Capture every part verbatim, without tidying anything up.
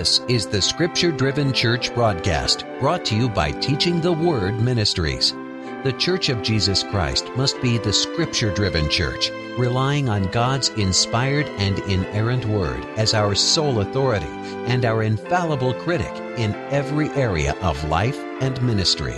This is the Scripture-Driven Church broadcast, brought to you by Teaching the Word Ministries. The Church of Jesus Christ must be the Scripture-Driven Church, relying on God's inspired and inerrant Word as our sole authority and our infallible critic in every area of life and ministry.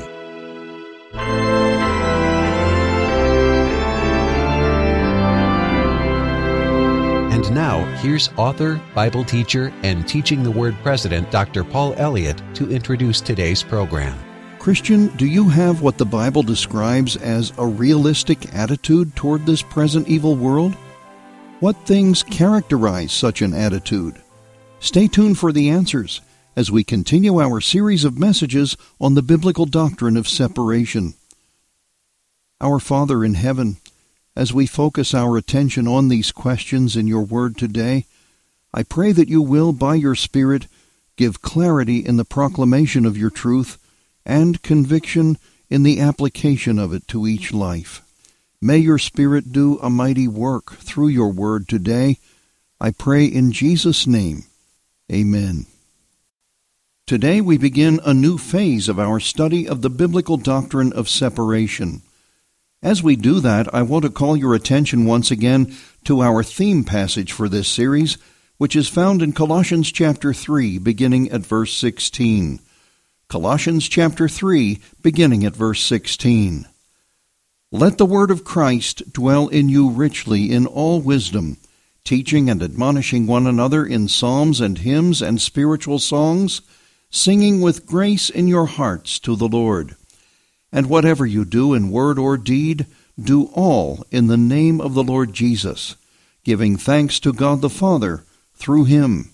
And now, here's author, Bible teacher, and Teaching the Word president, Doctor Paul Elliott, to introduce today's program. Christian, do you have what the Bible describes as a realistic attitude toward this present evil world? What things characterize such an attitude? Stay tuned for the answers as we continue our series of messages on the biblical doctrine of separation. Our Father in heaven, as we focus our attention on these questions in your word today, I pray that you will, by your Spirit, give clarity in the proclamation of your truth and conviction in the application of it to each life. May your Spirit do a mighty work through your word today. I pray in Jesus' name. Amen. Today we begin a new phase of our study of the biblical doctrine of separation. As we do that, I want to call your attention once again to our theme passage for this series, which is found in Colossians chapter three, beginning at verse sixteen. Colossians chapter three, beginning at verse sixteen. Let the word of Christ dwell in you richly in all wisdom, teaching and admonishing one another in psalms and hymns and spiritual songs, singing with grace in your hearts to the Lord. And whatever you do in word or deed, do all in the name of the Lord Jesus, giving thanks to God the Father through him.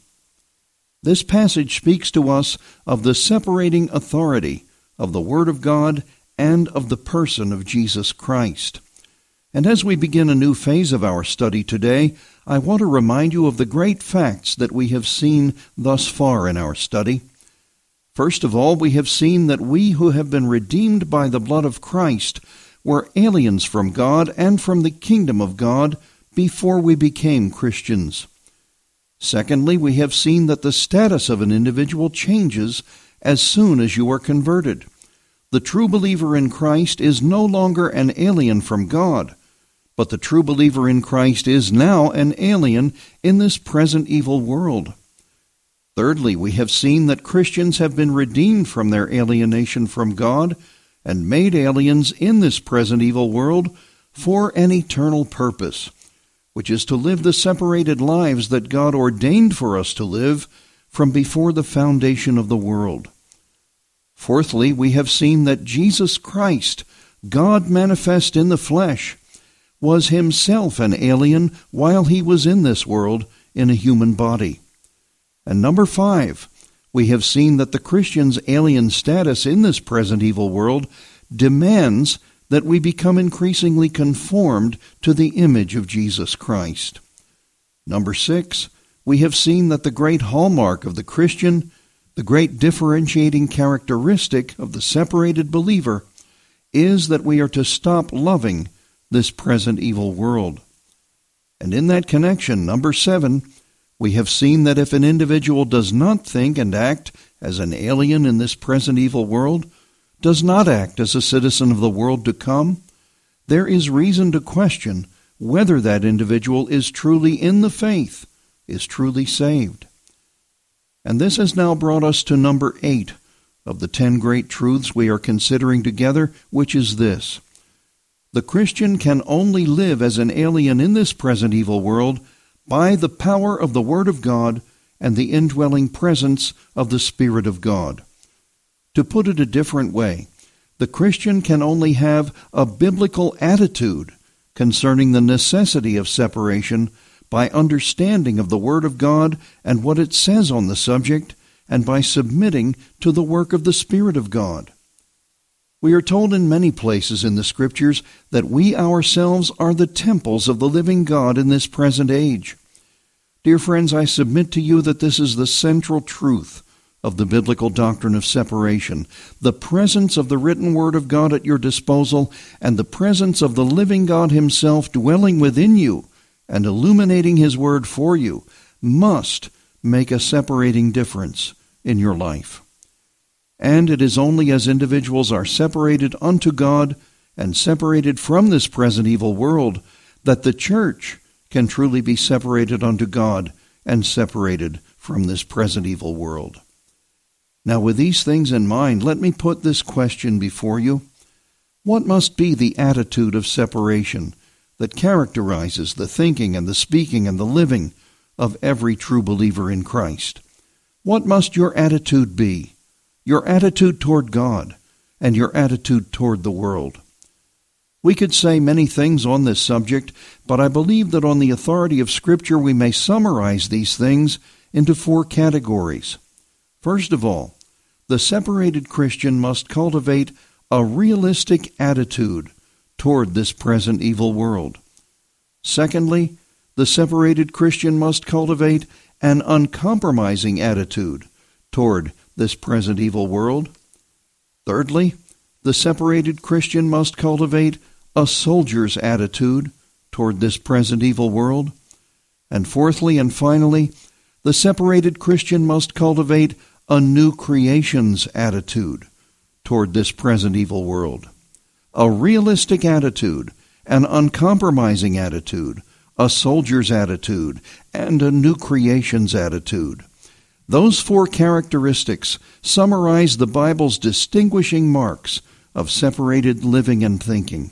This passage speaks to us of the separating authority of the Word of God and of the person of Jesus Christ. And as we begin a new phase of our study today, I want to remind you of the great facts that we have seen thus far in our study. First of all, we have seen that we who have been redeemed by the blood of Christ were aliens from God and from the kingdom of God before we became Christians. Secondly, we have seen that the status of an individual changes as soon as you are converted. The true believer in Christ is no longer an alien from God, but the true believer in Christ is now an alien in this present evil world. Thirdly, we have seen that Christians have been redeemed from their alienation from God and made aliens in this present evil world for an eternal purpose, which is to live the separated lives that God ordained for us to live from before the foundation of the world. Fourthly, we have seen that Jesus Christ, God manifest in the flesh, was himself an alien while he was in this world in a human body. And number five, we have seen that the Christian's alien status in this present evil world demands that we become increasingly conformed to the image of Jesus Christ. Number six, we have seen that the great hallmark of the Christian, the great differentiating characteristic of the separated believer, is that we are to stop loving this present evil world. And in that connection, number seven, we have seen that if an individual does not think and act as an alien in this present evil world, does not act as a citizen of the world to come, there is reason to question whether that individual is truly in the faith, is truly saved. And this has now brought us to number eight of the ten great truths we are considering together, which is this: the Christian can only live as an alien in this present evil world by the power of the Word of God and the indwelling presence of the Spirit of God. To put it a different way, the Christian can only have a biblical attitude concerning the necessity of separation by understanding of the Word of God and what it says on the subject, and by submitting to the work of the Spirit of God. We are told in many places in the Scriptures that we ourselves are the temples of the living God in this present age. Dear friends, I submit to you that this is the central truth of the biblical doctrine of separation, the presence of the written Word of God at your disposal, and the presence of the living God himself dwelling within you and illuminating his Word for you, must make a separating difference in your life. And it is only as individuals are separated unto God and separated from this present evil world that the church can truly be separated unto God and separated from this present evil world. Now, with these things in mind, let me put this question before you. What must be the attitude of separation that characterizes the thinking and the speaking and the living of every true believer in Christ? What must your attitude be? Your attitude toward God and your attitude toward the world. We could say many things on this subject, but I believe that on the authority of Scripture we may summarize these things into four categories. First of all, the separated Christian must cultivate a realistic attitude toward this present evil world. Secondly, the separated Christian must cultivate an uncompromising attitude toward this present evil world. Thirdly, the separated Christian must cultivate a soldier's attitude toward this present evil world. And fourthly and finally, the separated Christian must cultivate a new creation's attitude toward this present evil world. A realistic attitude, an uncompromising attitude, a soldier's attitude, and a new creation's attitude. Those four characteristics summarize the Bible's distinguishing marks of separated living and thinking.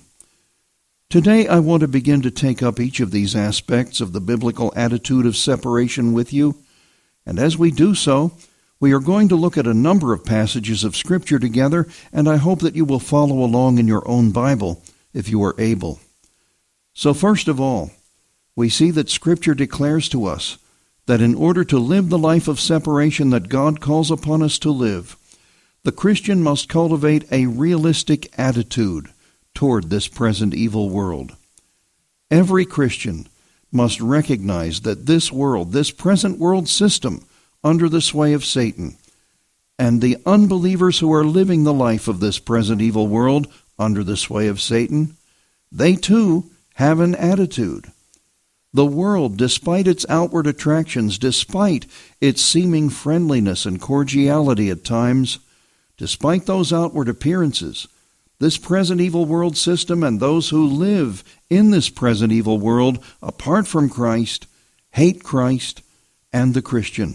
Today I want to begin to take up each of these aspects of the biblical attitude of separation with you, and as we do so, we are going to look at a number of passages of Scripture together, and I hope that you will follow along in your own Bible if you are able. So first of all, we see that Scripture declares to us that in order to live the life of separation that God calls upon us to live, the Christian must cultivate a realistic attitude toward this present evil world. Every Christian must recognize that this world, this present world system, under the sway of Satan, and the unbelievers who are living the life of this present evil world under the sway of Satan, they too have an attitude. The world, despite its outward attractions, despite its seeming friendliness and cordiality at times, despite those outward appearances, this present evil world system and those who live in this present evil world apart from Christ hate Christ and the Christian.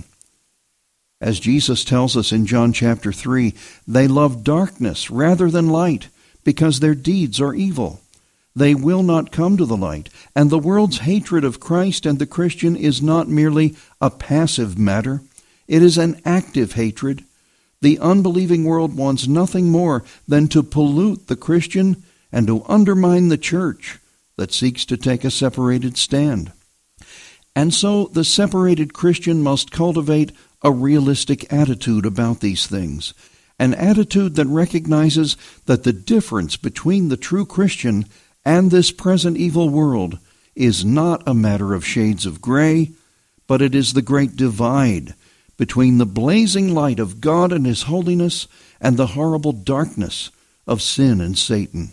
As Jesus tells us in John chapter three, they love darkness rather than light because their deeds are evil. They will not come to the light, and the world's hatred of Christ and the Christian is not merely a passive matter. It is an active hatred. The unbelieving world wants nothing more than to pollute the Christian and to undermine the church that seeks to take a separated stand. And so the separated Christian must cultivate a realistic attitude about these things, an attitude that recognizes that the difference between the true Christian and this present evil world is not a matter of shades of gray, but it is the great divide between the blazing light of God and His holiness and the horrible darkness of sin and Satan.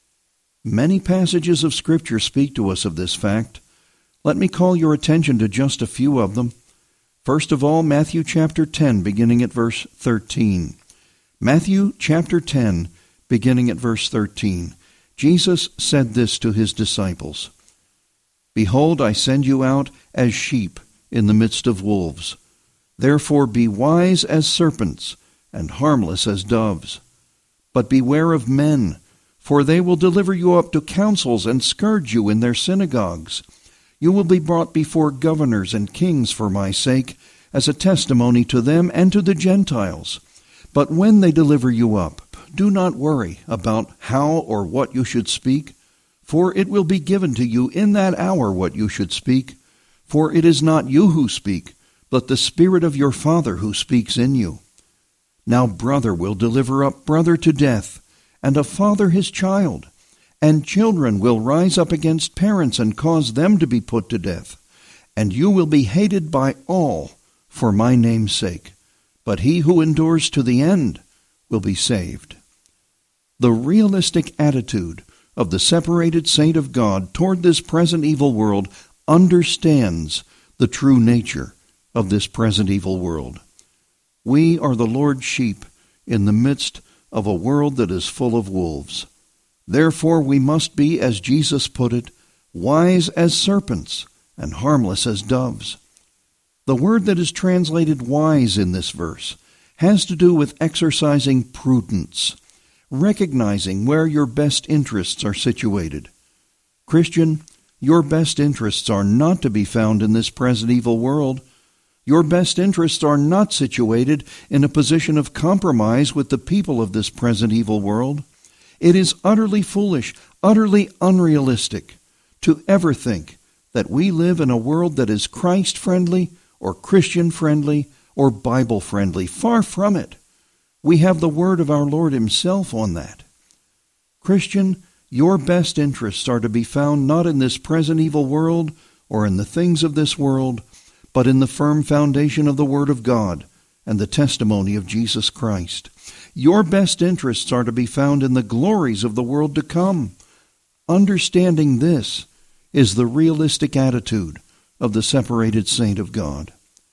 Many passages of Scripture speak to us of this fact. Let me call your attention to just a few of them. First of all, Matthew chapter ten, beginning at verse thirteen. Matthew chapter ten, beginning at verse thirteen. Jesus said this to His disciples, "Behold, I send you out as sheep in the midst of wolves. Therefore be wise as serpents and harmless as doves. But beware of men, for they will deliver you up to councils and scourge you in their synagogues. You will be brought before governors and kings for my sake, as a testimony to them and to the Gentiles. But when they deliver you up, do not worry about how or what you should speak, for it will be given to you in that hour what you should speak. For it is not you who speak, but the Spirit of your Father who speaks in you. Now brother will deliver up brother to death, and a father his child, and children will rise up against parents and cause them to be put to death. And you will be hated by all for my name's sake, but he who endures to the end will be saved." The realistic attitude of the separated saint of God toward this present evil world understands the true nature of this present evil world. We are the Lord's sheep in the midst of a world that is full of wolves. Therefore we must be, as Jesus put it, wise as serpents and harmless as doves. The word that is translated wise in this verse has to do with exercising prudence, recognizing where your best interests are situated. Christian, your best interests are not to be found in this present evil world. Your best interests are not situated in a position of compromise with the people of this present evil world. It is utterly foolish, utterly unrealistic to ever think that we live in a world that is Christ-friendly or Christian-friendly or Bible-friendly. Far from it. We have the word of our Lord himself on that. Christian, your best interests are to be found not in this present evil world or in the things of this world, but in the firm foundation of the Word of God and the testimony of Jesus Christ. Your best interests are to be found in the glories of the world to come. Understanding this is the realistic attitude of the separated saint of God.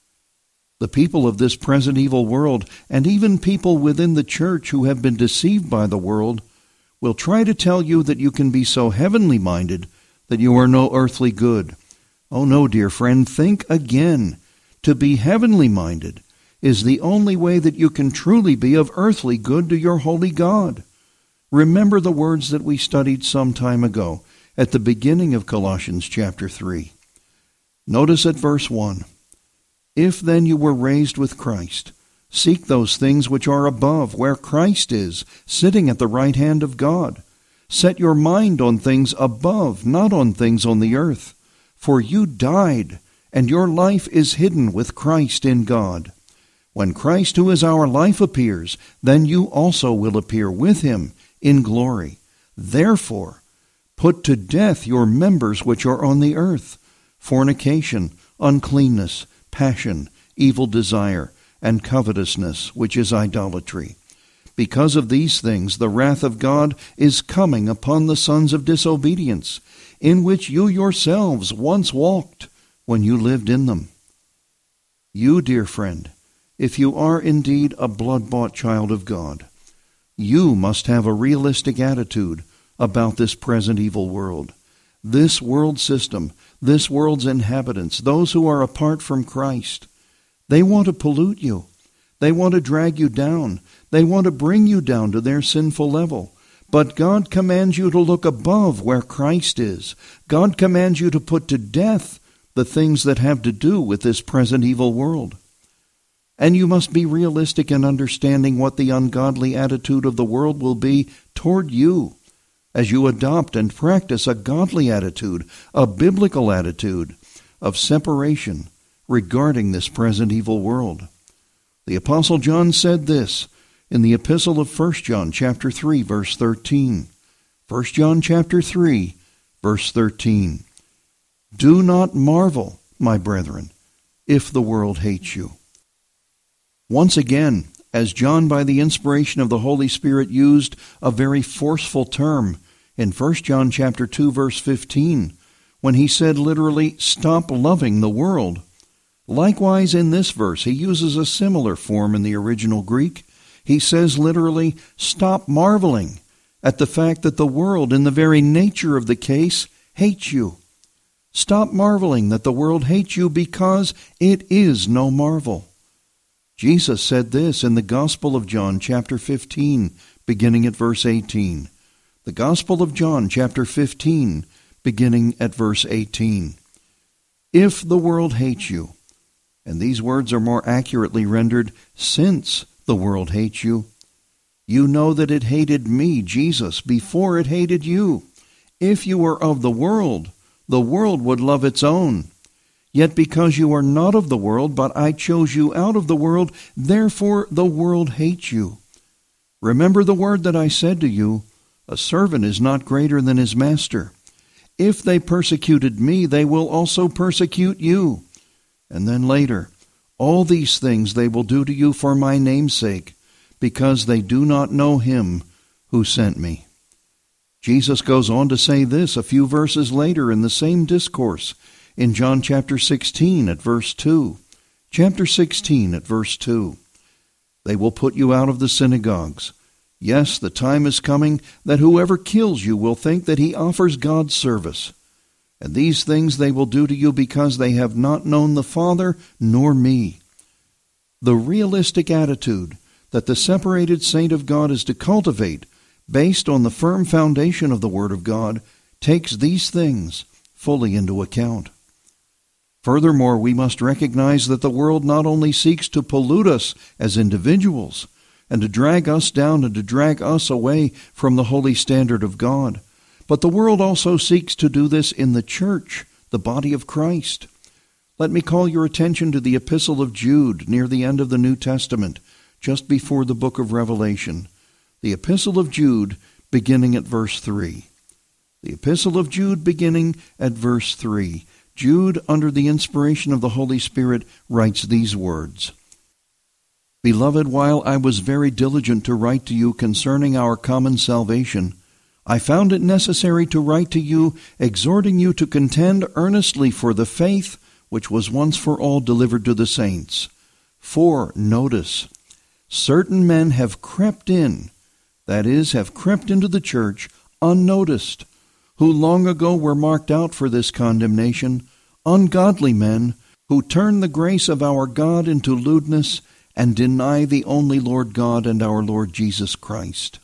The people of this present evil world, and even people within the church who have been deceived by the world, will try to tell you that you can be so heavenly minded that you are no earthly good. Oh no, dear friend, think again. To be heavenly minded is the only way that you can truly be of earthly good to your holy God. Remember the words that we studied some time ago at the beginning of Colossians chapter three. Notice at verse one, "If then you were raised with Christ, seek those things which are above, where Christ is, sitting at the right hand of God. Set your mind on things above, not on things on the earth. For you died, and your life is hidden with Christ in God. When Christ, who is our life, appears, then you also will appear with him in glory. Therefore, put to death your members which are on the earth, fornication, uncleanness, passion, evil desire, and covetousness, which is idolatry. Because of these things the wrath of God is coming upon the sons of disobedience, in which you yourselves once walked when you lived in them." You, dear friend, if you are indeed a blood-bought child of God, you must have a realistic attitude about this present evil world. This world system, this world's inhabitants, those who are apart from Christ, they want to pollute you. They want to drag you down. They want to bring you down to their sinful level. But God commands you to look above where Christ is. God commands you to put to death the things that have to do with this present evil world. And you must be realistic in understanding what the ungodly attitude of the world will be toward you as you adopt and practice a godly attitude, a biblical attitude of separation regarding this present evil world. The Apostle John said this in the epistle of First John chapter three, verse thirteen. First John chapter three, verse thirteen. "Do not marvel, my brethren, if the world hates you." Once again, as John, by the inspiration of the Holy Spirit, used a very forceful term in First John chapter two, verse fifteen, when he said literally, "Stop loving the world." Likewise, in this verse, he uses a similar form in the original Greek. He says literally, "Stop marveling at the fact that the world, in the very nature of the case, hates you." Stop marveling that the world hates you, because it is no marvel. Jesus said this in the Gospel of John chapter fifteen, beginning at verse eighteen. The Gospel of John chapter fifteen, beginning at verse eighteen. "If the world hates you," and these words are more accurately rendered, "since the world hates you, you know that it hated me, Jesus, before it hated you. If you were of the world, the world would love its own. Yet because you are not of the world, but I chose you out of the world, therefore the world hates you. Remember the word that I said to you, a servant is not greater than his master. If they persecuted me, they will also persecute you." And then later, "All these things they will do to you for my name's sake, because they do not know him who sent me." Jesus goes on to say this a few verses later in the same discourse, in John chapter sixteen at verse two. Chapter sixteen at verse two. They will put you out of the synagogues. Yes, the time is coming that whoever kills you will think that he offers God service. And these things they will do to you because they have not known the Father nor me. The realistic attitude that the separated saint of God is to cultivate, based on the firm foundation of the Word of God, takes these things fully into account. Furthermore, we must recognize that the world not only seeks to pollute us as individuals, and to drag us down and to drag us away from the holy standard of God, but the world also seeks to do this in the church, the body of Christ. Let me call your attention to the Epistle of Jude near the end of the New Testament, just before the book of Revelation. The Epistle of Jude, beginning at verse three. The Epistle of Jude, beginning at verse three. Jude, under the inspiration of the Holy Spirit, writes these words. Beloved, while I was very diligent to write to you concerning our common salvation, I found it necessary to write to you, exhorting you to contend earnestly for the faith which was once for all delivered to the saints. For, notice, certain men have crept in, that is, have crept into the church unnoticed, who long ago were marked out for this condemnation, ungodly men, who turn the grace of our God into lewdness and deny the only Lord God and our Lord Jesus Christ.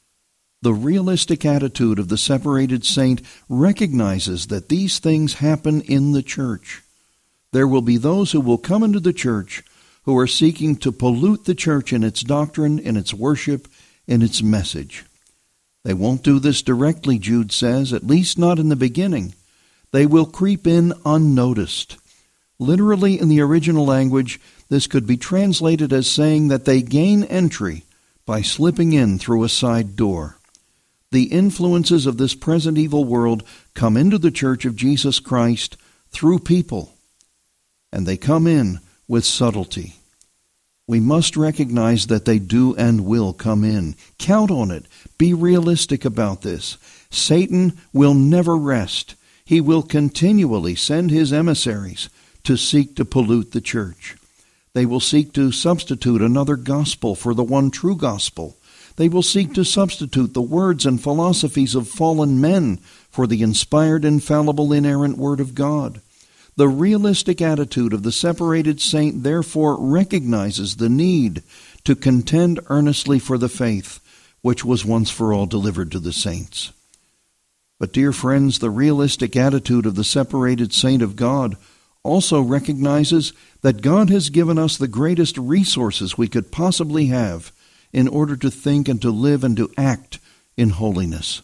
The realistic attitude of the separated saint recognizes that these things happen in the church. There will be those who will come into the church who are seeking to pollute the church in its doctrine, in its worship, in its message. They won't do this directly, Jude says, at least not in the beginning. They will creep in unnoticed. Literally, in the original language, this could be translated as saying that they gain entry by slipping in through a side door. The influences of this present evil world come into the church of Jesus Christ through people, and they come in with subtlety. We must recognize that they do and will come in. Count on it. Be realistic about this. Satan will never rest. He will continually send his emissaries to seek to pollute the church. They will seek to substitute another gospel for the one true gospel. They will seek to substitute the words and philosophies of fallen men for the inspired, infallible, inerrant Word of God. The realistic attitude of the separated saint therefore recognizes the need to contend earnestly for the faith which was once for all delivered to the saints. But, dear friends, the realistic attitude of the separated saint of God also recognizes that God has given us the greatest resources we could possibly have in order to think and to live and to act in holiness.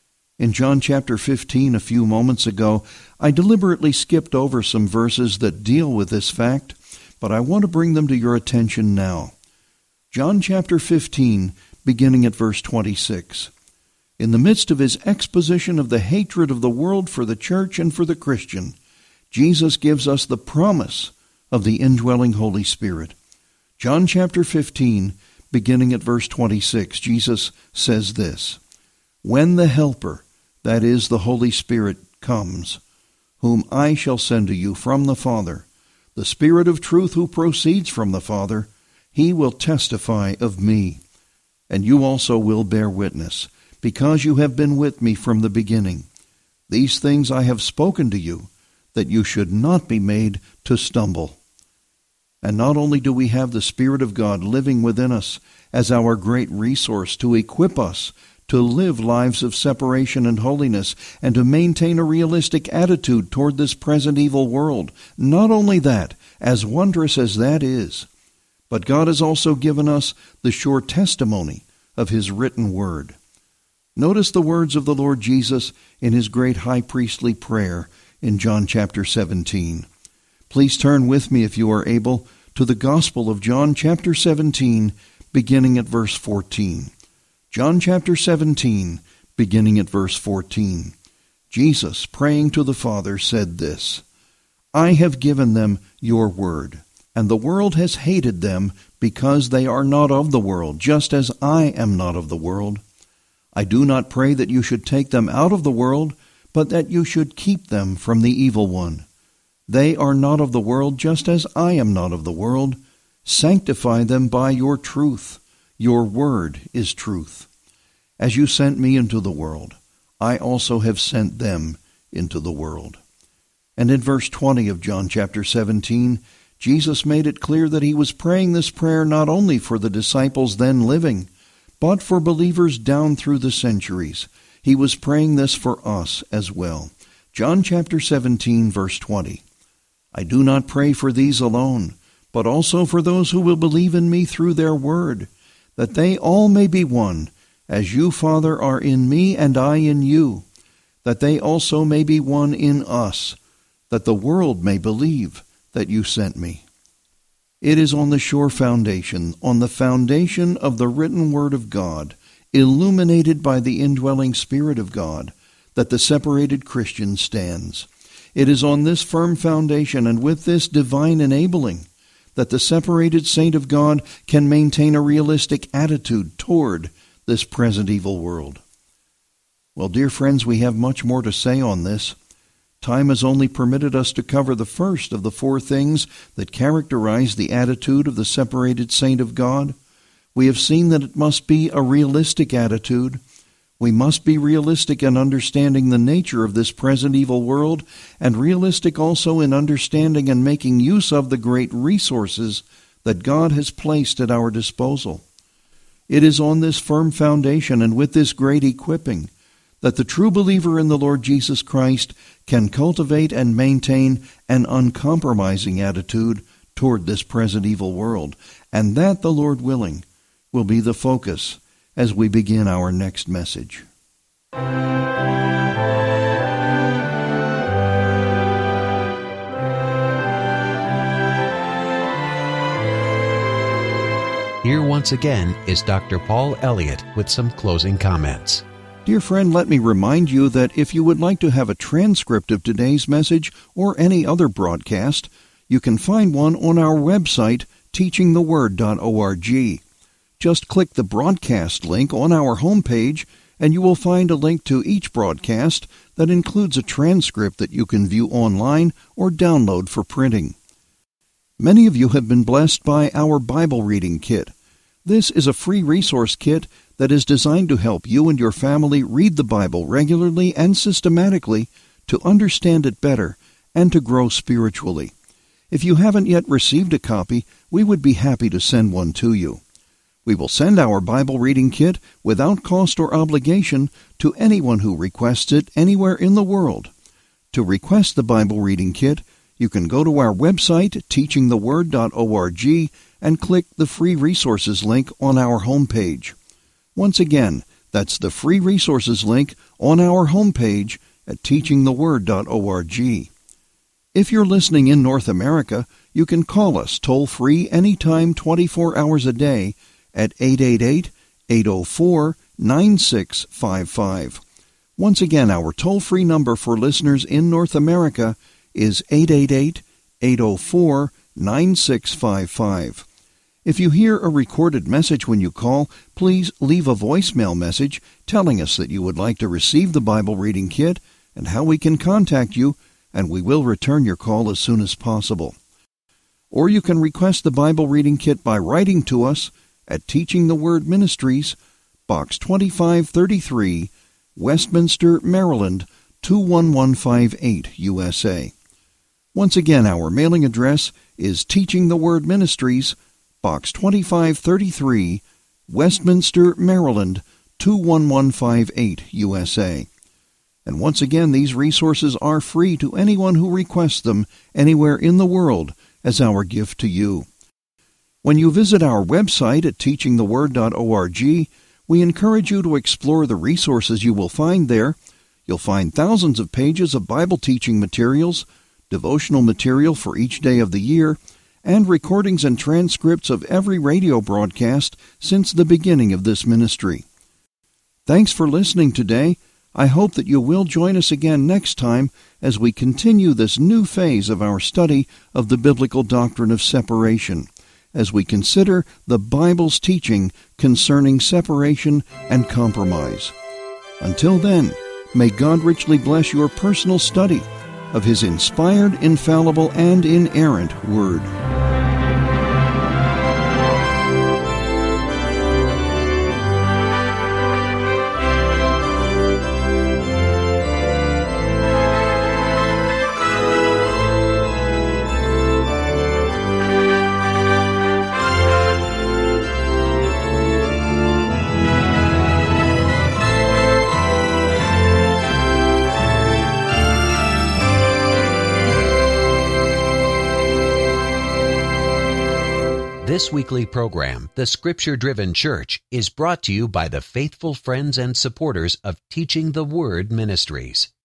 In John chapter fifteen, a few moments ago, I deliberately skipped over some verses that deal with this fact, but I want to bring them to your attention now. John chapter fifteen, beginning at verse twenty-six. In the midst of his exposition of the hatred of the world for the church and for the Christian, Jesus gives us the promise of the indwelling Holy Spirit. John chapter fifteen, beginning at verse twenty-six, Jesus says this, When the Helper, that is, the Holy Spirit, comes, whom I shall send to you from the Father, the Spirit of truth who proceeds from the Father, he will testify of me. And you also will bear witness, because you have been with me from the beginning. These things I have spoken to you, that you should not be made to stumble. And not only do we have the Spirit of God living within us as our great resource to equip us to live lives of separation and holiness, and to maintain a realistic attitude toward this present evil world. Not only that, as wondrous as that is, but God has also given us the sure testimony of his written word. Notice the words of the Lord Jesus in his great high priestly prayer in John chapter seventeen. Please turn with me, if you are able, to the Gospel of John chapter seventeen, beginning at verse fourteen. John chapter seventeen, beginning at verse fourteen. Jesus, praying to the Father, said this, I have given them your word, and the world has hated them because they are not of the world, just as I am not of the world. I do not pray that you should take them out of the world, but that you should keep them from the evil one. They are not of the world, just as I am not of the world. Sanctify them by your truth. Your word is truth. As you sent me into the world, I also have sent them into the world. And in verse twenty of John chapter seventeen, Jesus made it clear that he was praying this prayer not only for the disciples then living, but for believers down through the centuries. He was praying this for us as well. John chapter seventeen, verse twenty. I do not pray for these alone, but also for those who will believe in me through their word, that they all may be one, as you, Father, are in me and I in you, that they also may be one in us, that the world may believe that you sent me. It is on the sure foundation, on the foundation of the written word of God, illuminated by the indwelling Spirit of God, that the separated Christian stands. It is on this firm foundation and with this divine enabling that the separated saint of God can maintain a realistic attitude toward this present evil world. Well, dear friends, we have much more to say on this. Time has only permitted us to cover the first of the four things that characterize the attitude of the separated saint of God. We have seen that it must be a realistic attitude. We must be realistic in understanding the nature of this present evil world, and realistic also in understanding and making use of the great resources that God has placed at our disposal. It is on this firm foundation and with this great equipping that the true believer in the Lord Jesus Christ can cultivate and maintain an uncompromising attitude toward this present evil world, and that, the Lord willing, will be the focus as we begin our next message. Here once again is Doctor Paul Elliott with some closing comments. Dear friend, let me remind you that if you would like to have a transcript of today's message or any other broadcast, you can find one on our website, teaching the word dot org. Just click the broadcast link on our homepage, and you will find a link to each broadcast that includes a transcript that you can view online or download for printing. Many of you have been blessed by our Bible reading kit. This is a free resource kit that is designed to help you and your family read the Bible regularly and systematically, to understand it better and to grow spiritually. If you haven't yet received a copy, we would be happy to send one to you. We will send our Bible reading kit without cost or obligation to anyone who requests it anywhere in the world. To request the Bible reading kit, you can go to our website, teaching the word dot org, and click the free resources link on our homepage. Once again, that's the free resources link on our homepage at teaching the word dot org. If you're listening in North America, you can call us toll-free anytime, twenty-four hours a day, at eight eight eight, eight oh four, nine six five five. Once again, our toll-free number for listeners in North America is eight eight eight, eight oh four, nine six five five. If you hear a recorded message when you call, please leave a voicemail message telling us that you would like to receive the Bible reading kit and how we can contact you, and we will return your call as soon as possible. Or you can request the Bible reading kit by writing to us at Teaching the Word Ministries, Box twenty-five thirty-three, Westminster, Maryland, two one one five eight, U S A. Once again, our mailing address is Teaching the Word Ministries, Box twenty-five thirty-three, Westminster, Maryland, two one one five eight, U S A. And once again, these resources are free to anyone who requests them anywhere in the world as our gift to you. When you visit our website at teaching the word dot org, we encourage you to explore the resources you will find there. You'll find thousands of pages of Bible teaching materials, devotional material for each day of the year, and recordings and transcripts of every radio broadcast since the beginning of this ministry. Thanks for listening today. I hope that you will join us again next time as we continue this new phase of our study of the biblical doctrine of separation, as we consider the Bible's teaching concerning separation and compromise. Until then, may God richly bless your personal study of His inspired, infallible, and inerrant Word. This weekly program, The Scripture-Driven Church, is brought to you by the faithful friends and supporters of Teaching the Word Ministries.